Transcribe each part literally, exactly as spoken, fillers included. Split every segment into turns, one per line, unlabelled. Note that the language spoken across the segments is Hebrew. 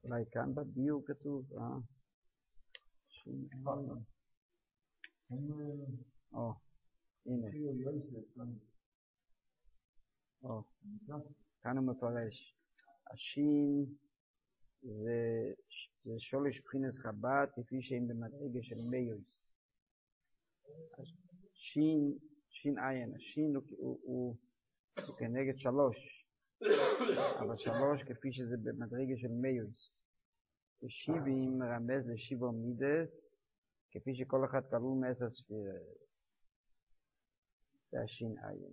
אולי כאן בביור כתוב, אה? שין עין. או, הנה. או, כאן הוא מפרש. השין זה, זה שולש בחינס חב"ד, כפי שהם במדרגה של מיוס. שין, שין עין, השין הוא, הוא, הוא, הוא כנגד שלוש, אבל שלוש כפי שזה במדרגה של מיוס. ושיבים רמז לשיבו מידס, כפי שכל אחד כלול מעשר ספירס. זה השין עין.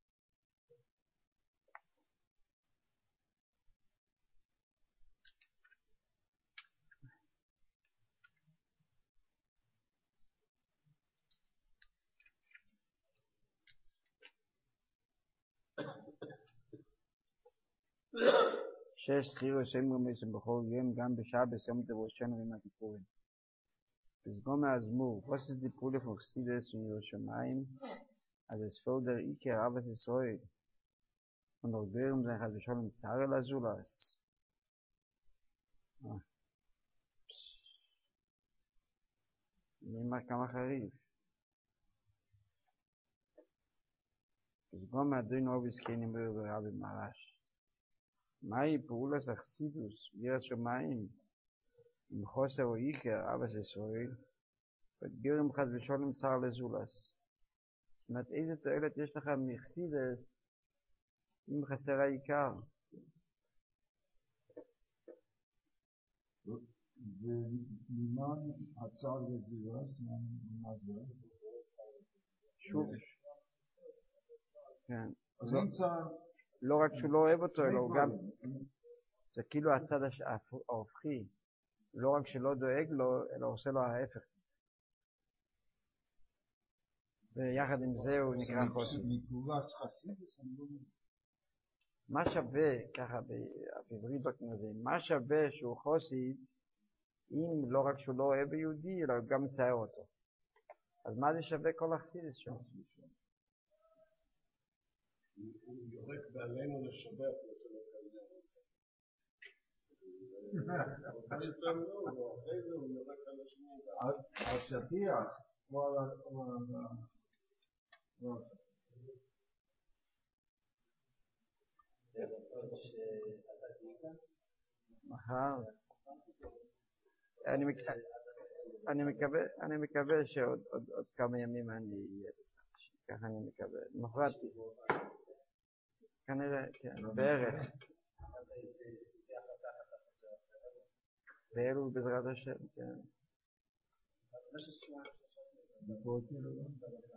שש ספירס אמרו מסם בכל יום, גם בשבת יום דבושנו עם הכיפורים. פסגום מהזמור, פוסס דיפולי פוקסידס מירושלים, אז אספולדר איקר אבס ישראל, ונורדרם זה אחד ושולם צער אל הזולס. נאמר כמה חריף. פסגום מהדוין אוביס קיינים ברבי מרש. מהי פעולת אכסידוס, יראת שמיים, עם חוסר או איקר, אבס ישראל, וגרם חד ושולם צער לזולס. זאת אומרת, איזה תועלת יש לך מאכסידס, אם חסר העיקר?
וממה הצער לזולס, מה זה?
שוב. כן.
אז אין צער.
לא רק שהוא לא אוהב אותו, אלא הוא גם, זה כאילו הצד ההופכי, לא רק שלא דואג לו, אלא עושה לו ההפך. ויחד עם זה הוא נקרא חוסי. מה שווה, ככה בעברית זה, מה שווה שהוא חוסי, אם לא רק שהוא לא אוהב יהודי, אלא גם מצייר אותו. אז מה זה שווה כל החסידות שם?
הוא יורק בעלינו לשבח לשם הקליעה. אחרי זה הוא יורק על השני.
השטיח, כמו על ה...
מחר. אני מקווה, אני מקווה שעוד כמה ימים אני אהיה בזמן. ככה אני מקווה. מחרת. כנראה, כן, בערך. באלול בעזרת השם, כן.